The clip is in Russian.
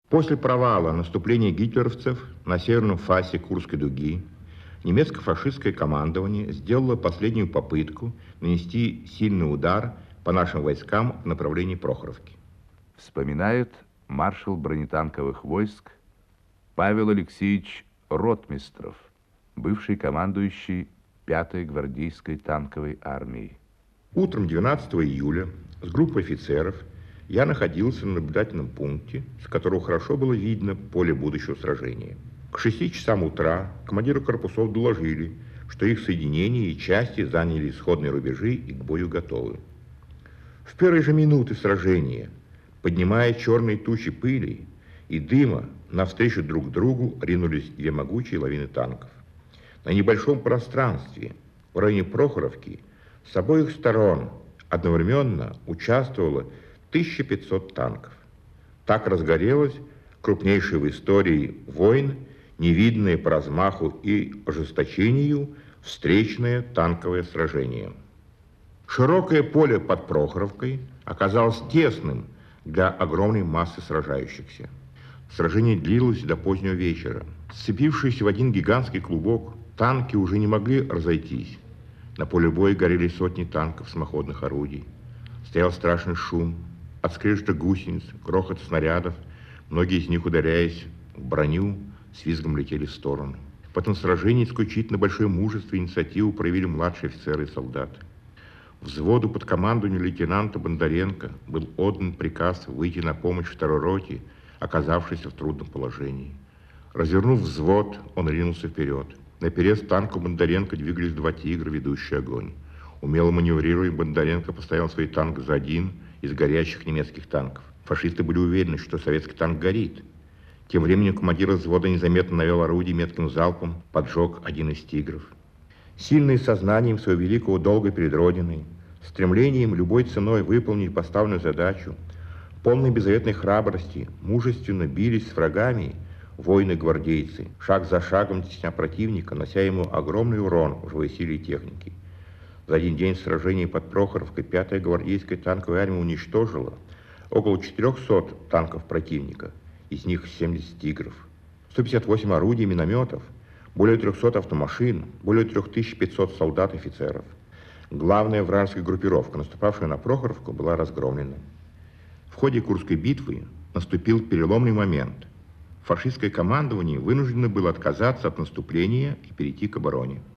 После провала наступления гитлеровцев на северном фасе Курской дуги немецко-фашистское командование сделало последнюю попытку нанести сильный удар по нашим войскам в направлении Прохоровки. Вспоминает маршал бронетанковых войск Павел Алексеевич Ротмистров, бывший командующий 5-й гвардейской танковой армией. Утром 12 июля с группой офицеров я находился на наблюдательном пункте, с которого хорошо было видно поле будущего сражения. К 6 часам утра командиры корпусов доложили, что их соединения и части заняли исходные рубежи и к бою готовы. В первые же минуты сражения, поднимая черные тучи пыли и дыма, навстречу друг другу ринулись две могучие лавины танков. На небольшом пространстве в районе Прохоровки с обоих сторон одновременно участвовало 1500 танков. Так разгорелась крупнейшая в истории войн, невиданное по размаху и ожесточению встречное танковое сражение. Широкое поле под Прохоровкой оказалось тесным для огромной массы сражающихся. Сражение длилось до позднего вечера. Сцепившись в один гигантский клубок, танки уже не могли разойтись. На поле боя горели сотни танков самоходных орудий. Стоял страшный шум. От скрежета гусениц, грохот снарядов, многие из них, ударяясь в броню, с визгом летели в сторону. В этом сражении исключительно большое мужество и инициативу проявили младшие офицеры и солдаты. Взводу под командованием лейтенанта Бондаренко был отдан приказ выйти на помощь второй роте, оказавшейся в трудном положении. Развернув взвод, он ринулся вперед. Наперед танку Бондаренко двигались два «Тигра», ведущие огонь. Умело маневрируя, Бондаренко поставил свой танк за один из горящих немецких танков. Фашисты были уверены, что советский танк горит. Тем временем командир взвода незаметно навел орудие метким залпом, поджег один из «Тигров». Сильный сознанием своего великого долга перед Родиной, стремлением любой ценой выполнить поставленную задачу, полной беззаветной храбрости, мужественно бились с врагами воины-гвардейцы, шаг за шагом тесня противника, нося ему огромный урон в живой силе и технике. За один день сражений под Прохоровкой 5-я гвардейская танковая армия уничтожила около 400 танков противника, из них 70 «Тигров», 158 орудий и минометов, более 300 автомашин, более 3500 солдат и офицеров. Главная вражеская группировка, наступавшая на Прохоровку, была разгромлена. В ходе Курской битвы наступил переломный момент. Фашистское командование вынуждено было отказаться от наступления и перейти к обороне.